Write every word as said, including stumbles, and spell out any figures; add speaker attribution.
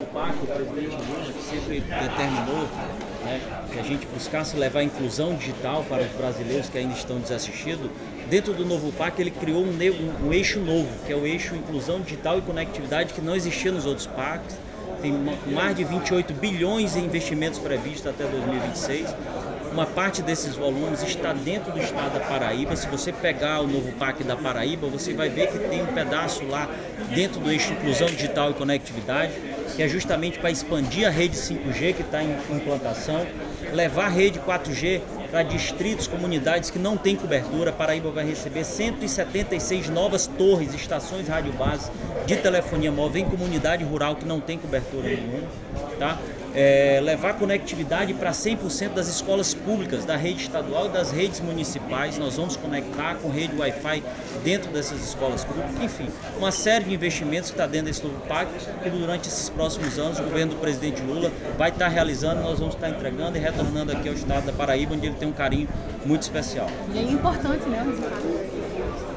Speaker 1: PAC, o presidente Lula, que sempre determinou, né, que a gente buscasse levar a inclusão digital para os brasileiros que ainda estão desassistidos, dentro do novo PAC ele criou um, um, um eixo novo, que é o eixo inclusão digital e conectividade, que não existia nos outros PACs. Tem mais de vinte e oito bilhões em investimentos previstos até dois mil e vinte e seis. Uma parte desses volumes está dentro do estado da Paraíba. Se você pegar o novo PAC da Paraíba, você vai ver que tem um pedaço lá dentro do eixo inclusão digital e conectividade, que é justamente para expandir a rede cinco G que está em implantação, levar a rede quatro G para distritos, comunidades que não têm cobertura. A Paraíba vai receber cento e setenta e seis novas torres, estações radiobases de telefonia móvel em comunidade rural que não tem cobertura nenhuma, tá? É, levar conectividade para cem por cento das escolas públicas, da rede estadual e das redes municipais. Nós vamos conectar com rede Wi-Fi dentro dessas escolas públicas. Enfim, uma série de investimentos que está dentro desse novo PAC, que durante esses próximos anos o governo do presidente Lula vai estar realizando, nós vamos estar entregando e retornando aqui ao estado da Paraíba, onde ele tem um carinho muito especial.
Speaker 2: E é importante, né?